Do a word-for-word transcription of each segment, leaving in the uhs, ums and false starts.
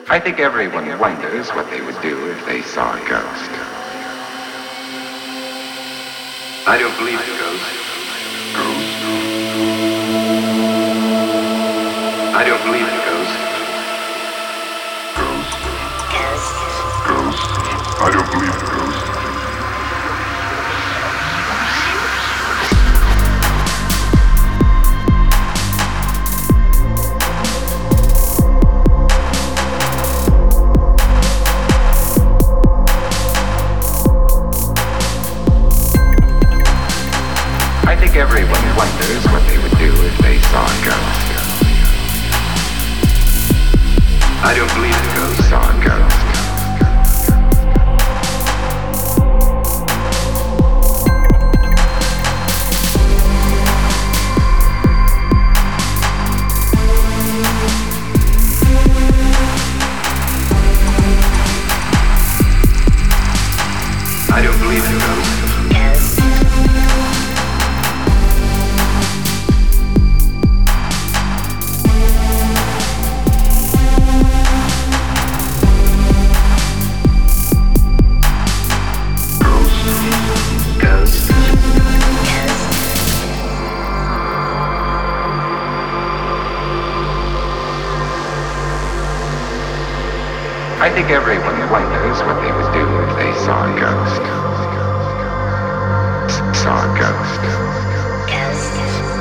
I think everyone wonders what they would do if they saw a ghost. I don't believe in ghosts. Ghost. I don't believe in ghosts. Ghost. Ghost. I don't believe in ghosts. I think everyone wonders what they would do if they saw a ghost. I don't believe in ghosts. Saw a ghost. I don't believe in ghosts. Ghosts. I think everyone wonders what they would do if they saw a ghost. S- saw a ghost. Ghost.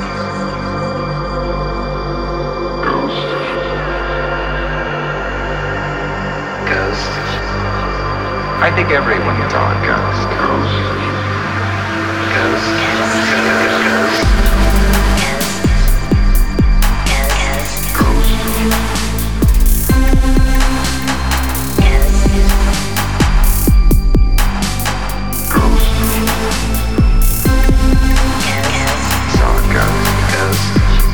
Ghosts. I think everyone saw a ghost. Ghost. Ghosts. Ghosts. Ghosts. Saw a ghost.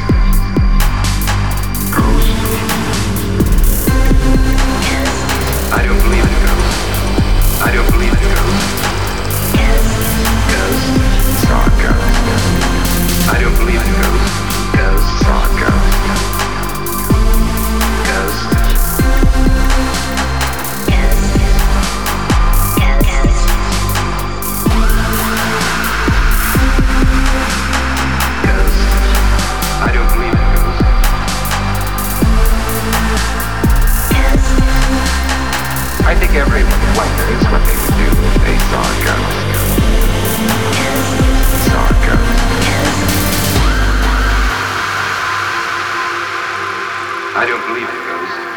I don't believe in ghosts. I don't believe in ghosts. Ghosts. Saw a ghost. I don't believe in ghosts. Ghosts. Saw a ghost. Ghosts. Ghosts. I don't believe in ghosts. I think everyone wonders what they would do if they saw a ghost. Saw a ghost. I don't believe in ghosts.